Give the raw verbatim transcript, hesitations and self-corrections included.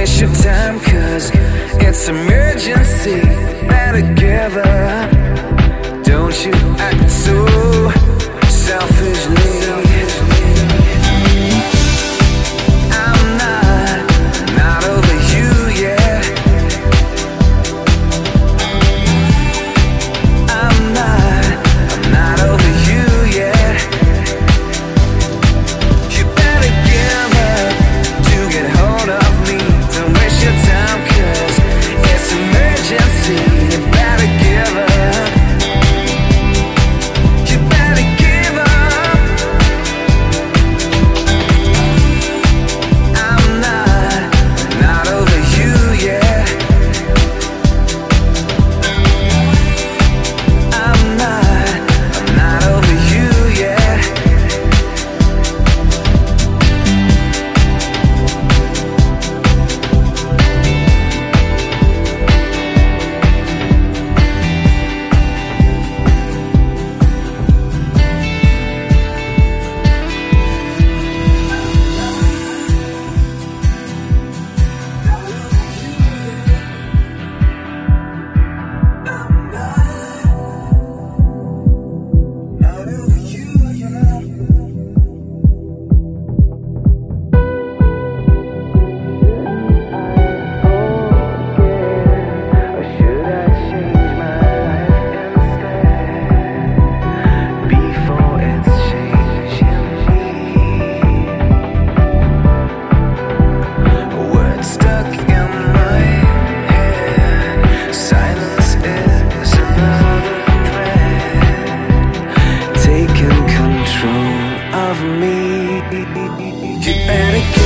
waste your time, cause it's emergency. Better give up. Don't you act so selfishly. I'm not, not over you yet. I'm not, I'm not over you yet. You better give up to get hold of me. Don't waste your time, cause it's emergency. You better give up. You better give up. I'm not, not over you yet. I'm not, I'm not over you yet. Taking control of me. You better